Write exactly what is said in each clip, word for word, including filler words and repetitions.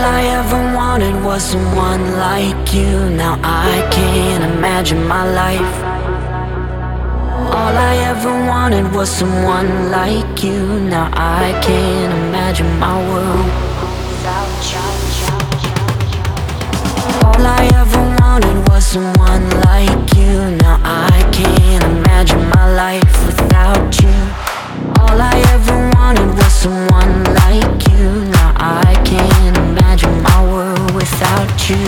I ever wanted was someone like you. Now I can't imagine my life. All I ever wanted was someone like you. Now I can't imagine my world without you. All I ever wanted was someone like you. Now I can't imagine my life without you. All I ever wanted was someone like you. Now I can't imagine my world without you.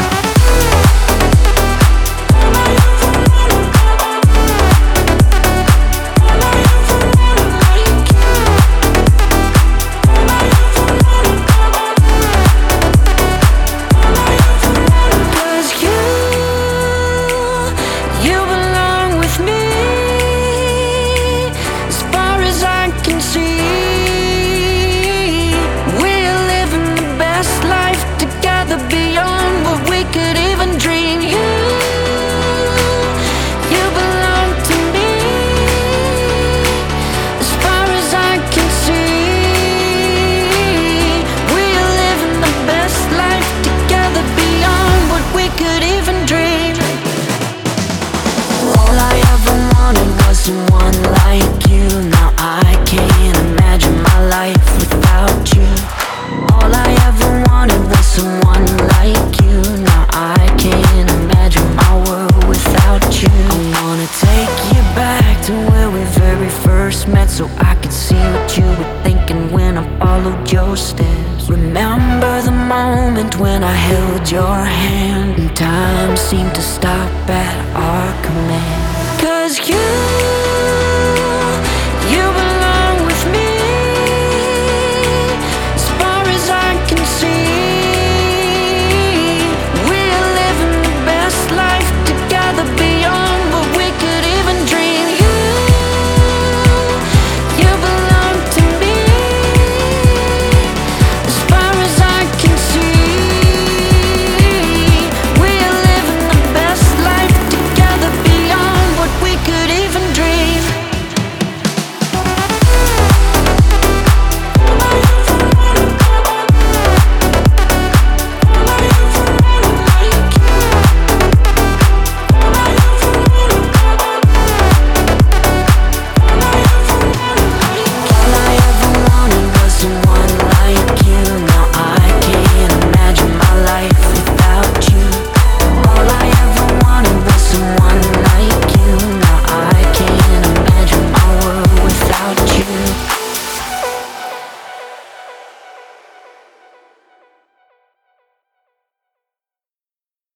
Someone like you, now I can't imagine my life without you. All I ever wanted was someone like you. Now I can't imagine my world without you. I wanna take you back to where we very first met, so I could see what you were thinking when I followed your steps. Remember the moment when I held your hand and time seemed to stop at our command. 'Cause you